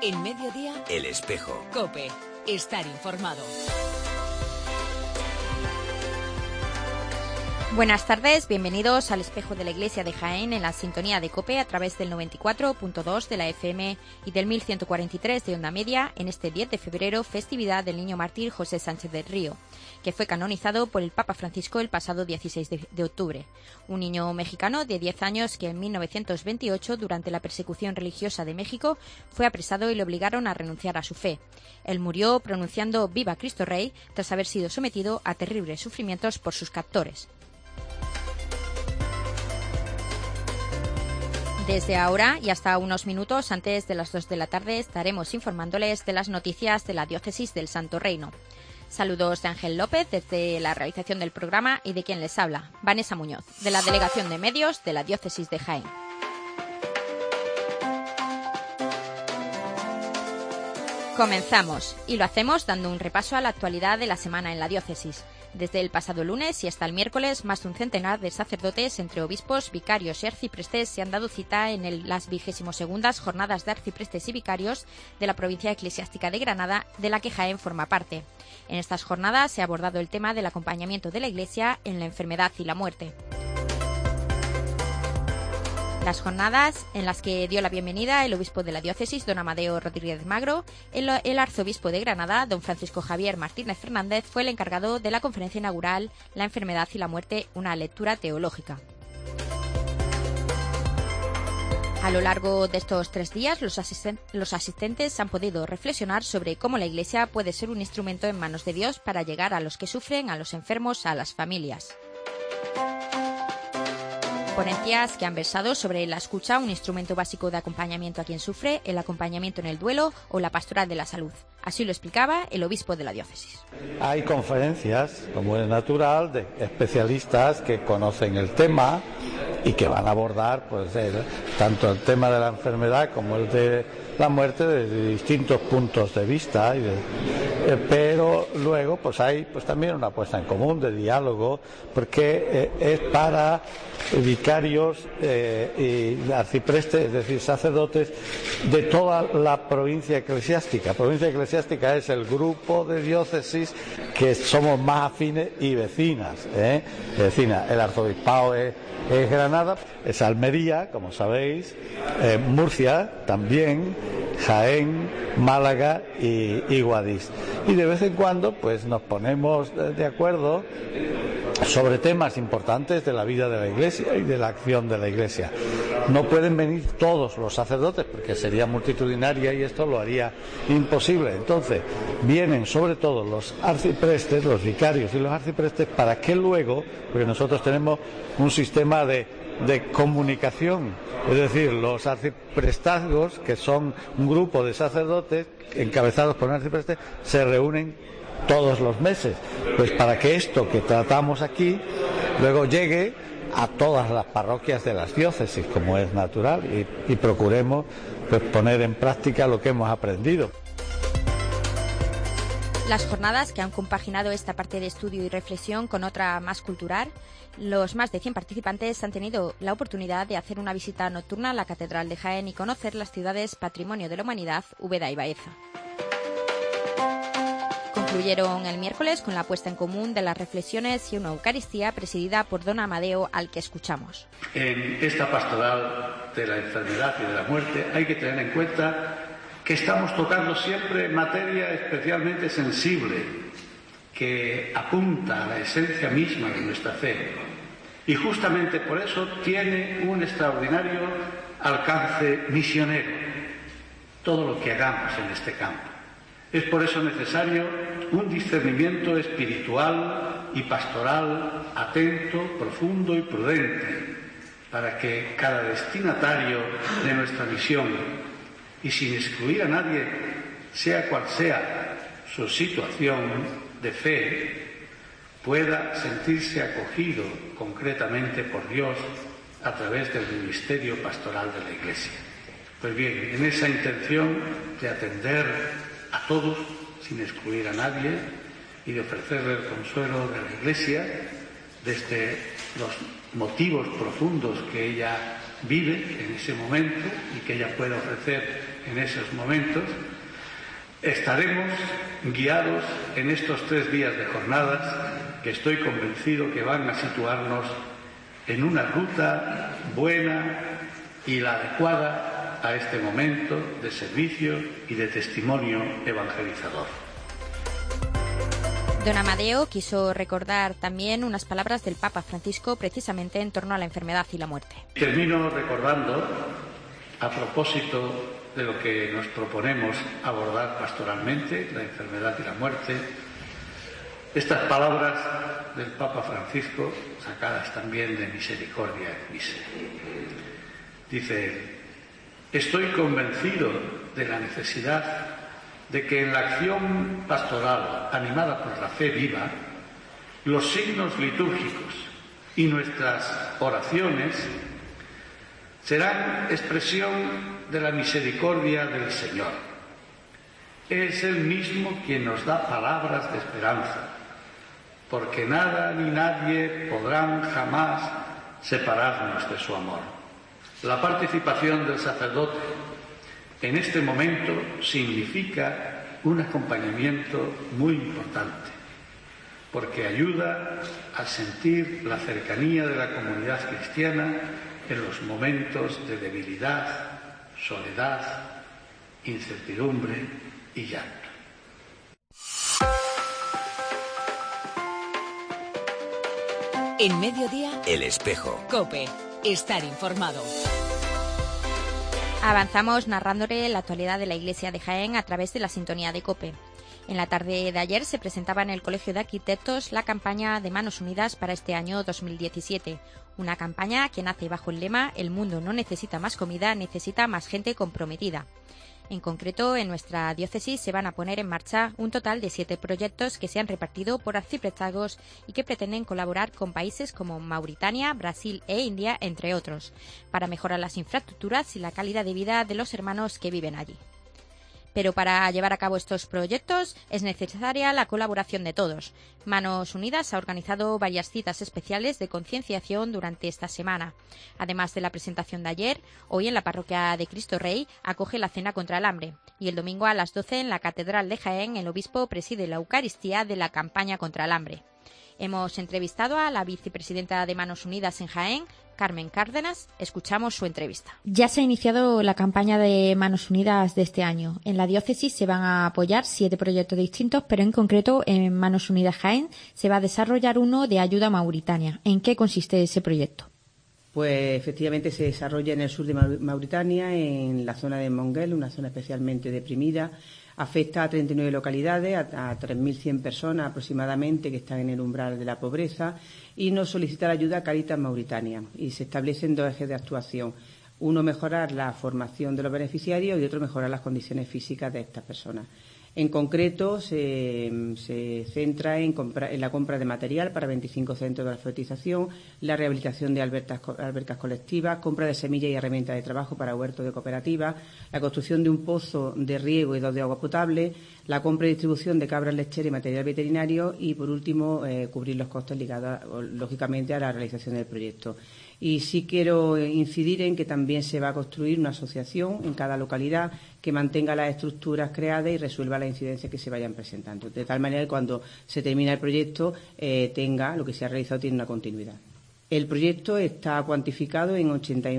En Mediodía, El Espejo. COPE. Estar informado. Buenas tardes, bienvenidos al Espejo de la Iglesia de Jaén en la sintonía de COPE a través del 94.2 de la FM y del 1143 de Onda Media en este 10 de febrero, festividad del Niño Mártir José Sánchez del Río, que fue canonizado por el Papa Francisco el pasado 16 de octubre. Un niño mexicano de 10 años que en 1928, durante la persecución religiosa de México, fue apresado y le obligaron a renunciar a su fe. Él murió pronunciando «Viva Cristo Rey» tras haber sido sometido a terribles sufrimientos por sus captores. Desde ahora y hasta unos minutos antes de las 2 de la tarde estaremos informándoles de las noticias de la Diócesis del Santo Reino. Saludos de Ángel López desde la realización del programa y de quien les habla, Vanessa Muñoz, de la Delegación de Medios de la Diócesis de Jaén. Comenzamos, y lo hacemos dando un repaso a la actualidad de la semana en la diócesis. Desde el pasado lunes y hasta el miércoles, más de un centenar de sacerdotes, entre obispos, vicarios y arciprestes, se han dado cita en las 22ª Jornadas de Arciprestes y Vicarios de la Provincia Eclesiástica de Granada, de la que Jaén forma parte. En estas jornadas se ha abordado el tema del acompañamiento de la Iglesia en la enfermedad y la muerte. Las jornadas en las que dio la bienvenida el obispo de la diócesis, don Amadeo Rodríguez Magro, el arzobispo de Granada, don Francisco Javier Martínez Fernández, fue el encargado de la conferencia inaugural La enfermedad y la muerte, una lectura teológica. A lo largo de estos 3 días, los asistentes han podido reflexionar sobre cómo la Iglesia puede ser un instrumento en manos de Dios para llegar a los que sufren, a los enfermos, a las familias. Ponencias que han versado sobre la escucha, un instrumento básico de acompañamiento a quien sufre, el acompañamiento en el duelo o la pastoral de la salud. Así lo explicaba el obispo de la diócesis. Hay conferencias, como es natural, de especialistas que conocen el tema y que van a abordar tanto el tema de la enfermedad como el de la muerte desde distintos puntos de vista, pero luego hay también una puesta en común de diálogo, porque es para vicarios y arciprestes, es decir, sacerdotes de toda la provincia eclesiástica. Provincia eclesiástica es el grupo de diócesis que somos más afines y vecinas. El arzobispado es Granada, es Almería, como sabéis, Murcia también, Jaén, Málaga y Guadix. Y de vez en cuando nos ponemos de acuerdo sobre temas importantes de la vida de la Iglesia y de la acción de la Iglesia. No pueden venir todos los sacerdotes porque sería multitudinaria y esto lo haría imposible. Entonces vienen sobre todo los arciprestes, los vicarios y los arciprestes, para que luego, porque nosotros tenemos un sistema de comunicación, es decir, los arciprestazgos, que son un grupo de sacerdotes encabezados por un arcipreste, se reúnen todos los meses, para que esto que tratamos aquí luego llegue a todas las parroquias de las diócesis, como es natural, y procuremos poner en práctica lo que hemos aprendido. Las jornadas, que han compaginado esta parte de estudio y reflexión con otra más cultural, los más de 100 participantes han tenido la oportunidad de hacer una visita nocturna a la Catedral de Jaén y conocer las ciudades Patrimonio de la Humanidad, Úbeda y Baeza. Concluyeron el miércoles con la puesta en común de las reflexiones y una Eucaristía presidida por don Amadeo, al que escuchamos. En esta pastoral de la enfermedad y de la muerte hay que tener en cuenta que estamos tocando siempre materia especialmente sensible, que apunta a la esencia misma de nuestra fe. Y justamente por eso tiene un extraordinario alcance misionero todo lo que hagamos en este campo. Es por eso necesario un discernimiento espiritual y pastoral atento, profundo y prudente, para que cada destinatario de nuestra misión, y sin excluir a nadie, sea cual sea su situación de fe, pueda sentirse acogido concretamente por Dios a través del ministerio pastoral de la Iglesia. Pues bien, en esa intención de atender a todos, sin excluir a nadie, y de ofrecerle el consuelo de la Iglesia desde los motivos profundos que ella vive en ese momento y que ella puede ofrecer en esos momentos, estaremos guiados en estos 3 días de jornadas que estoy convencido que van a situarnos en una ruta buena y la adecuada a este momento de servicio y de testimonio evangelizador. Don Amadeo quiso recordar también unas palabras del Papa Francisco precisamente en torno a la enfermedad y la muerte. Termino recordando, a propósito de lo que nos proponemos abordar pastoralmente, la enfermedad y la muerte, estas palabras del Papa Francisco, sacadas también de Misericordia et Misere. Dice: estoy convencido de la necesidad de que en la acción pastoral animada por la fe viva, los signos litúrgicos y nuestras oraciones serán expresión de la misericordia del Señor. Es Él mismo quien nos da palabras de esperanza, porque nada ni nadie podrán jamás separarnos de su amor. La participación del sacerdote en este momento significa un acompañamiento muy importante, porque ayuda a sentir la cercanía de la comunidad cristiana en los momentos de debilidad, soledad, incertidumbre y llanto. En Mediodía, El Espejo. COPE. Estar informado. Avanzamos narrándole la actualidad de la Iglesia de Jaén a través de la sintonía de COPE. En la tarde de ayer se presentaba en el Colegio de Arquitectos la campaña de Manos Unidas para este año 2017. Una campaña que nace bajo el lema «El mundo no necesita más comida, necesita más gente comprometida». En concreto, en nuestra diócesis se van a poner en marcha un total de 7 proyectos que se han repartido por arciprestazgos y que pretenden colaborar con países como Mauritania, Brasil e India, entre otros, para mejorar las infraestructuras y la calidad de vida de los hermanos que viven allí. Pero para llevar a cabo estos proyectos es necesaria la colaboración de todos. Manos Unidas ha organizado varias citas especiales de concienciación durante esta semana. Además de la presentación de ayer, hoy en la parroquia de Cristo Rey acoge la cena contra el hambre y el domingo a las 12 en la Catedral de Jaén el obispo preside la Eucaristía de la campaña contra el hambre. Hemos entrevistado a la vicepresidenta de Manos Unidas en Jaén, Carmen Cárdenas. Escuchamos su entrevista. Ya se ha iniciado la campaña de Manos Unidas de este año. En la diócesis se van a apoyar 7 proyectos distintos, pero en concreto en Manos Unidas Jaén se va a desarrollar uno de ayuda a Mauritania. ¿En qué consiste ese proyecto? Pues efectivamente se desarrolla en el sur de Mauritania, en la zona de Monguel, una zona especialmente deprimida. Afecta a 39 localidades, a 3.100 personas aproximadamente que están en el umbral de la pobreza, y nos solicita la ayuda Cáritas Mauritania. Y se establecen 2 ejes de actuación. Uno, mejorar la formación de los beneficiarios, y otro, mejorar las condiciones físicas de estas personas. En concreto, se centra en la compra de material para 25 centros de alfabetización, la rehabilitación de albercas colectivas, compra de semillas y herramientas de trabajo para huertos de cooperativas, la construcción de un pozo de riego y 2 de agua potable, la compra y distribución de cabras lecheras y material veterinario y, por último, cubrir los costes ligados, lógicamente, a la realización del proyecto. Y sí quiero incidir en que también se va a construir una asociación en cada localidad que mantenga las estructuras creadas y resuelva las incidencias que se vayan presentando, de tal manera que cuando se termine el proyecto lo que se ha realizado tiene una continuidad. El proyecto está cuantificado en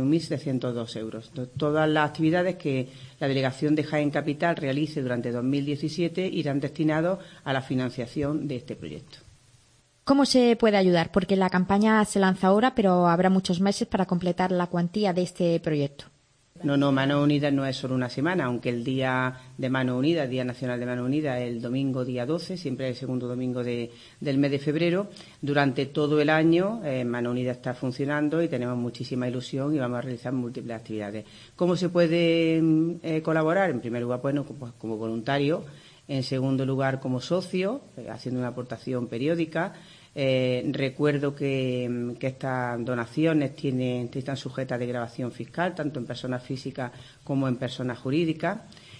81.702 euros. Todas las actividades que la Delegación de Jaén Capital realice durante 2017 irán destinadas a la financiación de este proyecto. ¿Cómo se puede ayudar? Porque la campaña se lanza ahora, pero habrá muchos meses para completar la cuantía de este proyecto. No, Manos Unidas no es solo una semana, aunque el Día de Manos Unidas, Día Nacional de Manos Unidas, es el domingo día 12, siempre el segundo domingo del mes de febrero. Durante todo el año Manos Unidas está funcionando y tenemos muchísima ilusión y vamos a realizar múltiples actividades. ¿Cómo se puede colaborar? En primer lugar, pues como voluntario. En segundo lugar, como socio, haciendo una aportación periódica. Recuerdo que estas donaciones están sujetas de grabación fiscal, tanto en personas físicas como en personas jurídicas.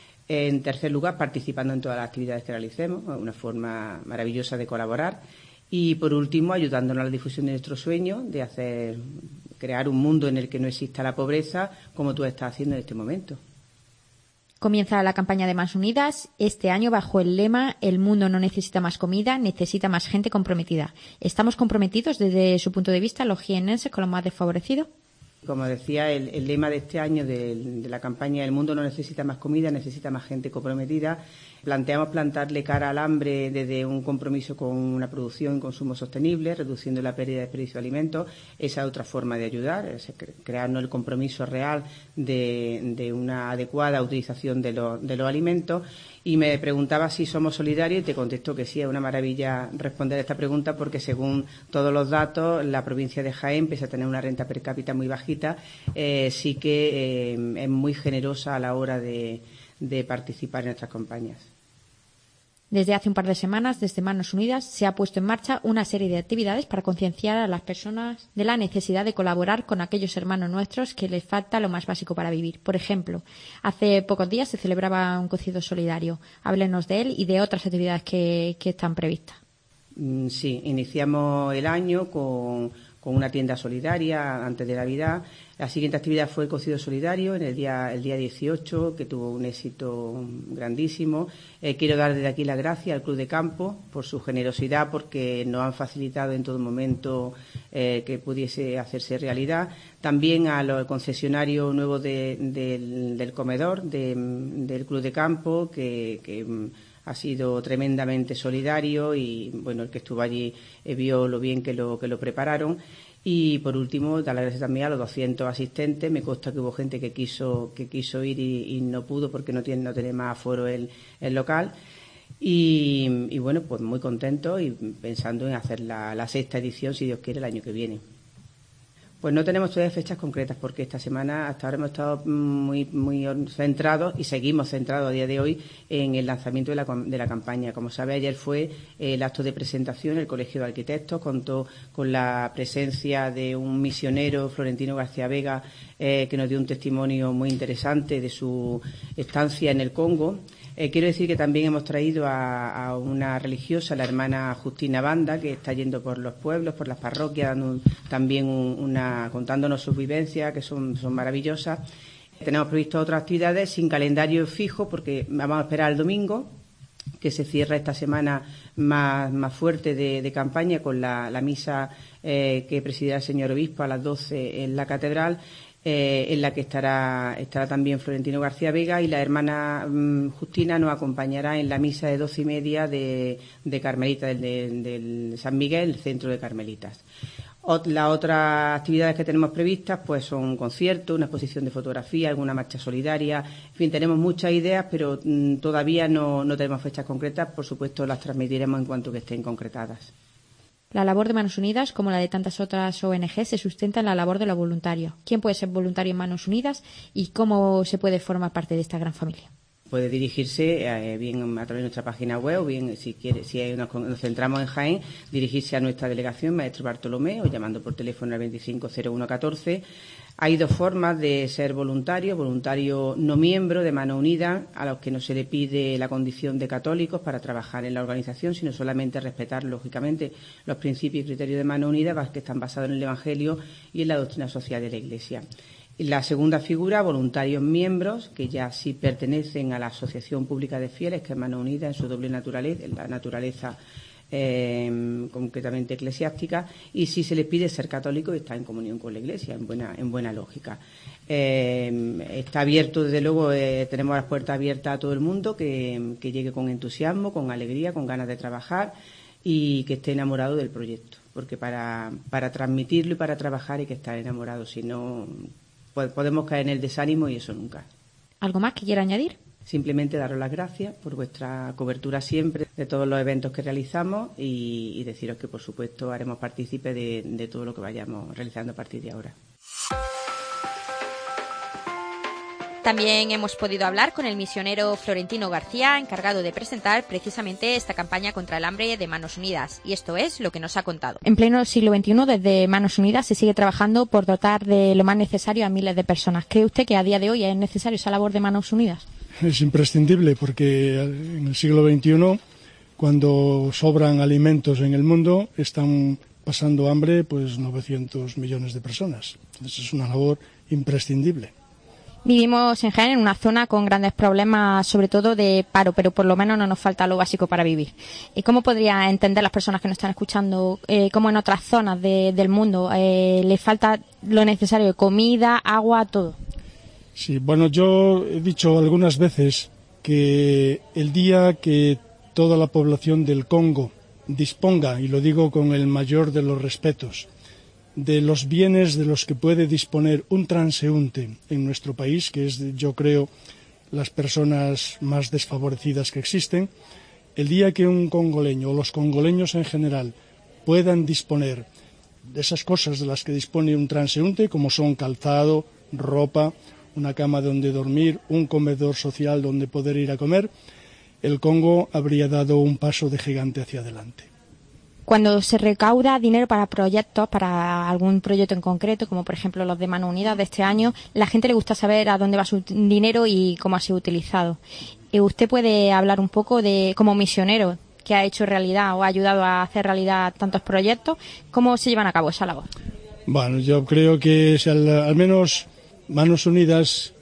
En tercer lugar, participando en todas las actividades que realicemos, una forma maravillosa de colaborar. Y, por último, ayudándonos a la difusión de nuestro sueño de hacer crear un mundo en el que no exista la pobreza, como tú estás haciendo en este momento. Comienza la campaña de Manos Unidas este año bajo el lema «El mundo no necesita más comida, necesita más gente comprometida». ¿Estamos comprometidos desde su punto de vista los jiennenses con los más desfavorecidos? Como decía, el lema de este año de la campaña «El mundo no necesita más comida, necesita más gente comprometida», planteamos plantarle cara al hambre desde un compromiso con una producción y consumo sostenible, reduciendo la pérdida de desperdicio de alimentos. Esa es otra forma de ayudar, es crearnos el compromiso real de una adecuada utilización de los alimentos. Y me preguntaba si somos solidarios y te contesto que sí. Es una maravilla responder esta pregunta porque, según todos los datos, la provincia de Jaén, pese a tener una renta per cápita muy bajita, sí que es muy generosa a la hora de participar en estas campañas. Desde hace un par de semanas, desde Manos Unidas, se ha puesto en marcha una serie de actividades para concienciar a las personas de la necesidad de colaborar con aquellos hermanos nuestros que les falta lo más básico para vivir. Por ejemplo, hace pocos días se celebraba un cocido solidario. Háblenos de él y de otras actividades que están previstas. Sí, iniciamos el año con una tienda solidaria antes de Navidad. La siguiente actividad fue el cocido solidario el día 18, que tuvo un éxito grandísimo. Quiero dar desde aquí las gracias al Club de Campo por su generosidad, porque nos han facilitado en todo momento que pudiese hacerse realidad. También al concesionario nuevo del comedor del Club de Campo, que ha sido tremendamente solidario y, bueno, el que estuvo allí vio lo bien que lo prepararon. Y, por último, dar las gracias también a los 200 asistentes. Me consta que hubo gente que quiso ir y no pudo porque no tiene más aforo el local. Y, bueno, pues muy contento y pensando en hacer la 6ª edición, si Dios quiere, el año que viene. Pues no tenemos todavía fechas concretas porque esta semana hasta ahora hemos estado muy centrados y seguimos centrados a día de hoy en el lanzamiento de la campaña. Como sabe, ayer fue el acto de presentación. El Colegio de Arquitectos contó con la presencia de un misionero, Florentino García Vega, que nos dio un testimonio muy interesante de su estancia en el Congo. Quiero decir que también hemos traído a una religiosa, la hermana Justina Banda, que está yendo por los pueblos, por las parroquias, dando también contándonos sus vivencias, que son maravillosas. Tenemos previsto otras actividades sin calendario fijo, porque vamos a esperar el domingo, que se cierra esta semana más fuerte de campaña, con la misa que presidirá el señor obispo a las 12 en la catedral, en la que estará también Florentino García Vega, y la hermana Justina nos acompañará en la misa de 12:30 de Carmelitas, del San Miguel, el centro de Carmelitas. Las otras actividades que tenemos previstas pues son un concierto, una exposición de fotografía, alguna marcha solidaria. En fin, tenemos muchas ideas, pero todavía no tenemos fechas concretas. Por supuesto, las transmitiremos en cuanto que estén concretadas. La labor de Manos Unidas, como la de tantas otras ONG, se sustenta en la labor de los voluntarios. ¿Quién puede ser voluntario en Manos Unidas y cómo se puede formar parte de esta gran familia? Puede dirigirse bien a través de nuestra página web, o bien, si nos centramos en Jaén, dirigirse a nuestra delegación, Maestro Bartolomé, o llamando por teléfono al 250114. Hay dos formas de ser voluntario no miembro de Manos Unidas, a los que no se le pide la condición de católicos para trabajar en la organización, sino solamente respetar, lógicamente, los principios y criterios de Manos Unidas, que están basados en el Evangelio y en la doctrina social de la Iglesia. La segunda figura, voluntarios miembros, que ya sí pertenecen a la Asociación Pública de Fieles, que es Manos Unidas en su doble naturaleza, la naturaleza concretamente eclesiástica, y sí se les pide ser católico y estar en comunión con la Iglesia, en buena lógica. Está abierto, desde luego, tenemos las puertas abiertas a todo el mundo que llegue con entusiasmo, con alegría, con ganas de trabajar y que esté enamorado del proyecto, porque para transmitirlo y para trabajar hay que estar enamorado, si no podemos caer en el desánimo y eso nunca. ¿Algo más que quiera añadir? Simplemente daros las gracias por vuestra cobertura siempre de todos los eventos que realizamos y deciros que, por supuesto, haremos partícipe de todo lo que vayamos realizando a partir de ahora. También hemos podido hablar con el misionero Florentino García, encargado de presentar precisamente esta campaña contra el hambre de Manos Unidas. Y esto es lo que nos ha contado. En pleno siglo XXI, desde Manos Unidas se sigue trabajando por dotar de lo más necesario a miles de personas. ¿Cree usted que a día de hoy es necesario esa labor de Manos Unidas? Es imprescindible, porque en el siglo XXI, cuando sobran alimentos en el mundo, están pasando hambre pues 900 millones de personas. Entonces es una labor imprescindible. Vivimos en Jaén en una zona con grandes problemas, sobre todo de paro, pero por lo menos no nos falta lo básico para vivir. ¿Cómo podría entender las personas que nos están escuchando cómo en otras zonas del mundo les falta lo necesario de comida, agua, todo? Sí, bueno, yo he dicho algunas veces que el día que toda la población del Congo disponga, y lo digo con el mayor de los respetos, de los bienes de los que puede disponer un transeúnte en nuestro país, que es, yo creo, las personas más desfavorecidas que existen, el día que un congoleño o los congoleños en general puedan disponer de esas cosas de las que dispone un transeúnte, como son calzado, ropa, una cama donde dormir, un comedor social donde poder ir a comer, el Congo habría dado un paso de gigante hacia adelante. Cuando se recauda dinero para proyectos, para algún proyecto en concreto, como por ejemplo los de Manos Unidas de este año, la gente le gusta saber a dónde va su dinero y cómo ha sido utilizado. ¿Usted puede hablar un poco de, como misionero, que ha hecho realidad o ha ayudado a hacer realidad tantos proyectos, cómo se llevan a cabo esa labor? Bueno, yo creo que si al menos Manos Unidas,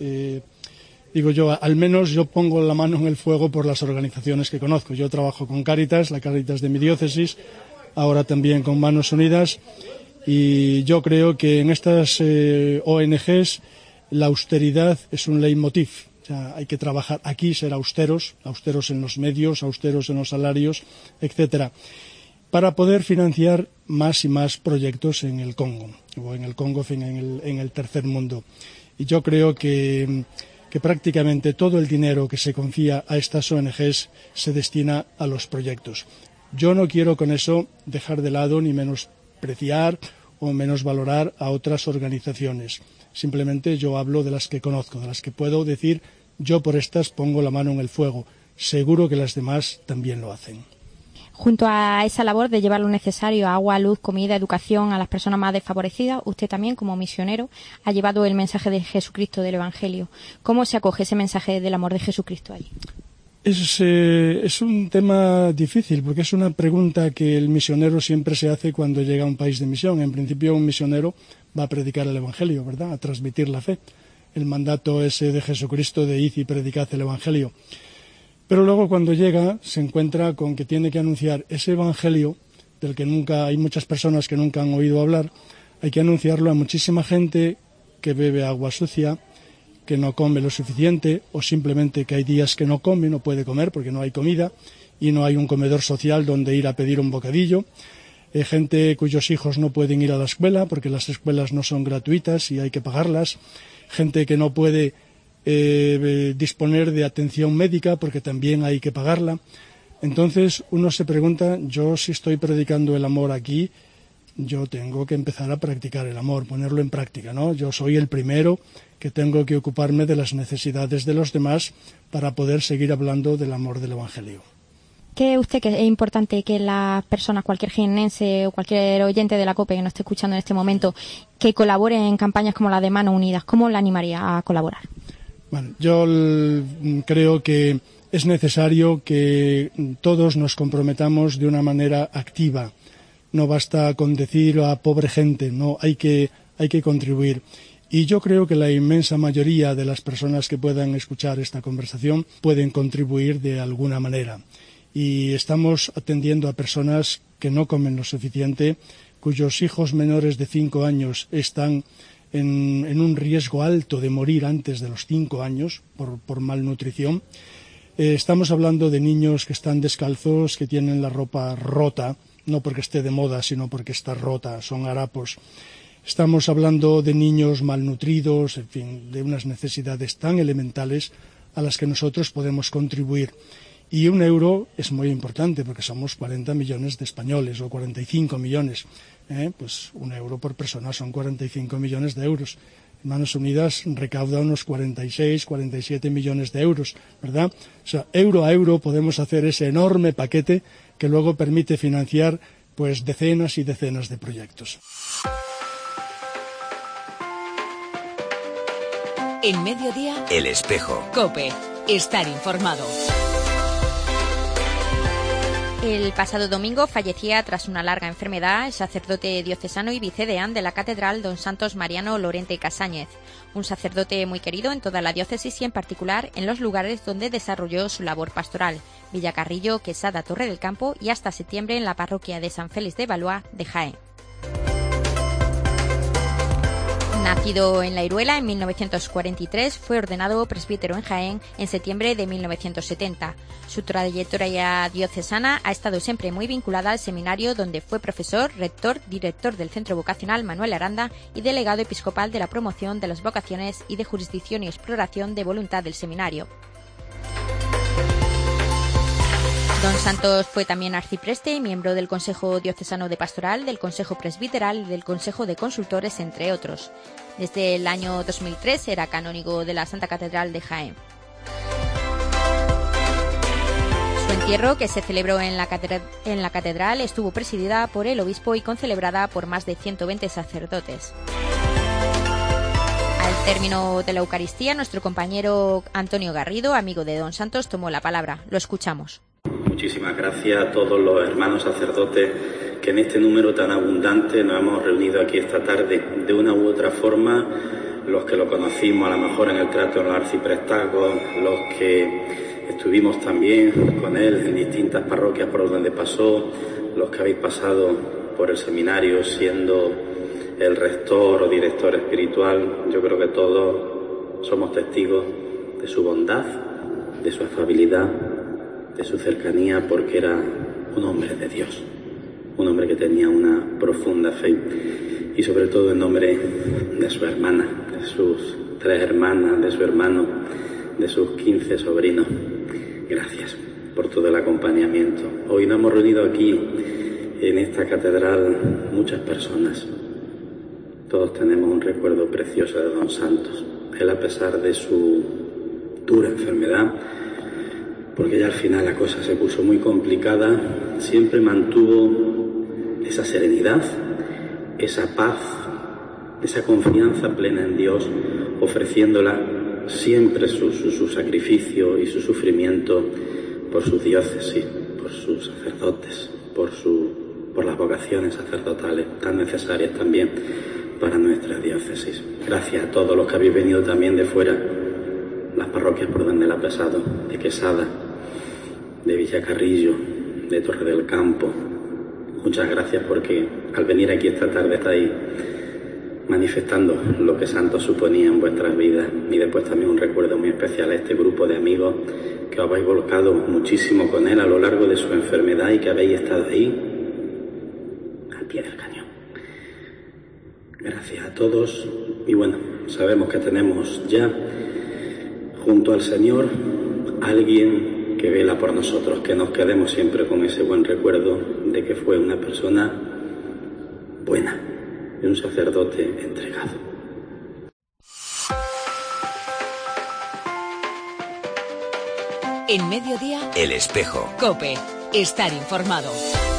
digo yo, al menos yo pongo la mano en el fuego por las organizaciones que conozco. Yo trabajo con Cáritas, la Cáritas de mi diócesis, ahora también con Manos Unidas, y yo creo que en estas ONGs la austeridad es un leitmotiv. O sea, hay que trabajar aquí, ser austeros en los medios, austeros en los salarios, etcétera, para poder financiar más y más proyectos en el Congo, o en el Congo, en el tercer mundo. Y yo creo que prácticamente todo el dinero que se confía a estas ONGs se destina a los proyectos. Yo no quiero con eso dejar de lado ni menospreciar o menosvalorar a otras organizaciones. Simplemente yo hablo de las que conozco, de las que puedo decir yo por estas pongo la mano en el fuego. Seguro que las demás también lo hacen. Junto a esa labor de llevar lo necesario, agua, luz, comida, educación a las personas más desfavorecidas, usted también, como misionero, ha llevado el mensaje de Jesucristo del Evangelio. ¿Cómo se acoge ese mensaje del amor de Jesucristo allí? Es un tema difícil, porque es una pregunta que el misionero siempre se hace cuando llega a un país de misión. En principio, un misionero va a predicar el Evangelio, ¿verdad?, a transmitir la fe. El mandato ese de Jesucristo de id y predicad el Evangelio. Pero luego cuando llega se encuentra con que tiene que anunciar ese Evangelio del que nunca hay muchas personas que nunca han oído hablar. Hay que anunciarlo a muchísima gente que bebe agua sucia, que no come lo suficiente, o simplemente que hay días que no come, no puede comer porque no hay comida y no hay un comedor social donde ir a pedir un bocadillo. Gente cuyos hijos no pueden ir a la escuela porque las escuelas no son gratuitas y hay que pagarlas. Gente que no puede disponer de atención médica porque también hay que pagarla. Entonces uno se pregunta, yo si estoy predicando el amor aquí, yo tengo que empezar a practicar el amor, ponerlo en práctica, ¿no? Yo soy el primero que tengo que ocuparme de las necesidades de los demás para poder seguir hablando del amor del Evangelio. ¿Cree usted que es importante que las personas, cualquier jiennense o cualquier oyente de la COPE que nos esté escuchando en este momento, que colabore en campañas como la de Manos Unidas? ¿Cómo la animaría a colaborar? Bueno, yo creo que es necesario que todos nos comprometamos de una manera activa. No basta con decir a pobre gente, no, hay que contribuir. Y yo creo que la inmensa mayoría de las personas que puedan escuchar esta conversación pueden contribuir de alguna manera. Y estamos atendiendo a personas que no comen lo suficiente, cuyos hijos menores de 5 años están en un riesgo alto de morir antes de los 5 años por malnutrición. Estamos hablando de niños que están descalzos, que tienen la ropa rota, no porque esté de moda, sino porque está rota, son harapos. Estamos hablando de niños malnutridos, en fin, de unas necesidades tan elementales a las que nosotros podemos contribuir. Y €1 es muy importante porque somos 40 millones de españoles o 45 millones. Pues €1 por persona son 45 millones de euros. Manos Unidas recauda unos 46, 47 millones de euros, ¿verdad? O sea, euro a euro podemos hacer ese enorme paquete que luego permite financiar pues decenas y decenas de proyectos. En Mediodía, El Espejo. COPE. Estar informado. El pasado domingo fallecía tras una larga enfermedad el sacerdote diocesano y vicedeán de la Catedral don Santos Mariano Lorente Casáñez, un sacerdote muy querido en toda la diócesis y en particular en los lugares donde desarrolló su labor pastoral, Villacarrillo, Quesada, Torre del Campo y hasta septiembre en la parroquia de San Félix de Valois de Jaén. Nacido en La Iruela en 1943, fue ordenado presbítero en Jaén en septiembre de 1970. Su trayectoria diocesana ha estado siempre muy vinculada al seminario donde fue profesor, rector, director del Centro Vocacional Manuel Aranda y delegado episcopal de la promoción de las vocaciones y de jurisdicción y exploración de voluntad del seminario. Don Santos fue también arcipreste y miembro del Consejo Diocesano de Pastoral, del Consejo Presbiteral y del Consejo de Consultores, entre otros. Desde el año 2003 era canónigo de la Santa Catedral de Jaén. Su entierro, que se celebró en la catedral, estuvo presidida por el obispo y concelebrada por más de 120 sacerdotes. Al término de la Eucaristía, nuestro compañero Antonio Garrido, amigo de Don Santos, tomó la palabra. Lo escuchamos. Muchísimas gracias a todos los hermanos sacerdotes que en este número tan abundante nos hemos reunido aquí esta tarde. De una u otra forma, los que lo conocimos a lo mejor en el trato en los arciprestazgos, los que estuvimos también con él en distintas parroquias por donde pasó, los que habéis pasado por el seminario siendo el rector o director espiritual, yo creo que todos somos testigos de su bondad, de su afabilidad, de su cercanía, porque era un hombre de Dios, un hombre que tenía una profunda fe y sobre todo en nombre de su hermana, de sus 3 hermanas, de su hermano, de sus 15 sobrinos. Gracias por todo el acompañamiento. Hoy nos hemos reunido aquí en esta catedral muchas personas. Todos tenemos un recuerdo precioso de Don Santos. Él, a pesar de su dura enfermedad, porque ya al final la cosa se puso muy complicada, siempre mantuvo esa serenidad, esa paz, esa confianza plena en Dios, ofreciéndola siempre su sacrificio y su sufrimiento por su diócesis, por sus sacerdotes, por las vocaciones sacerdotales tan necesarias también para nuestra diócesis. Gracias a todos los que habéis venido también de fuera, las parroquias por donde la ha pasado, de Quesada, de Villacarrillo, de Torre del Campo. Muchas gracias, porque al venir aquí esta tarde estáis manifestando lo que Santos suponía en vuestras vidas, y después también un recuerdo muy especial a este grupo de amigos que os habéis volcado muchísimo con él a lo largo de su enfermedad y que habéis estado ahí al pie del cañón. Gracias a todos, y bueno, sabemos que tenemos ya junto al Señor alguien que vela por nosotros, que nos quedemos siempre con ese buen recuerdo de que fue una persona buena y un sacerdote entregado. En Mediodía, El Espejo. COPE. Estar informado.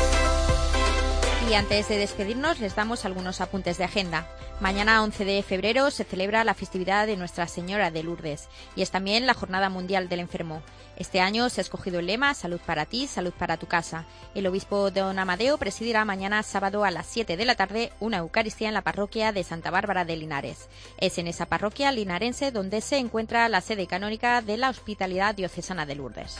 Y antes de despedirnos, les damos algunos apuntes de agenda. Mañana, 11 de febrero, se celebra la festividad de Nuestra Señora de Lourdes y es también la Jornada Mundial del Enfermo. Este año se ha escogido el lema Salud para ti, salud para tu casa. El obispo don Amadeo presidirá mañana sábado a las 7 de la tarde una Eucaristía en la parroquia de Santa Bárbara de Linares. Es en esa parroquia linarense donde se encuentra la sede canónica de la Hospitalidad Diocesana de Lourdes.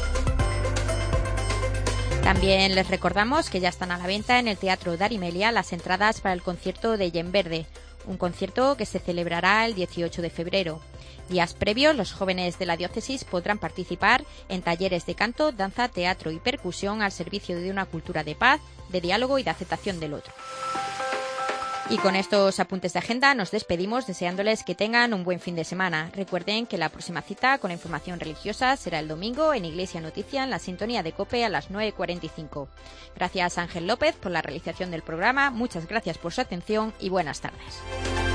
También les recordamos que ya están a la venta en el Teatro Darimelia las entradas para el concierto de Yen Verde, un concierto que se celebrará el 18 de febrero. Días previos, los jóvenes de la diócesis podrán participar en talleres de canto, danza, teatro y percusión al servicio de una cultura de paz, de diálogo y de aceptación del otro. Y con estos apuntes de agenda nos despedimos deseándoles que tengan un buen fin de semana. Recuerden que la próxima cita con la información religiosa será el domingo en Iglesia Noticia en la sintonía de COPE a las 9:45. Gracias Ángel López por la realización del programa, muchas gracias por su atención y buenas tardes.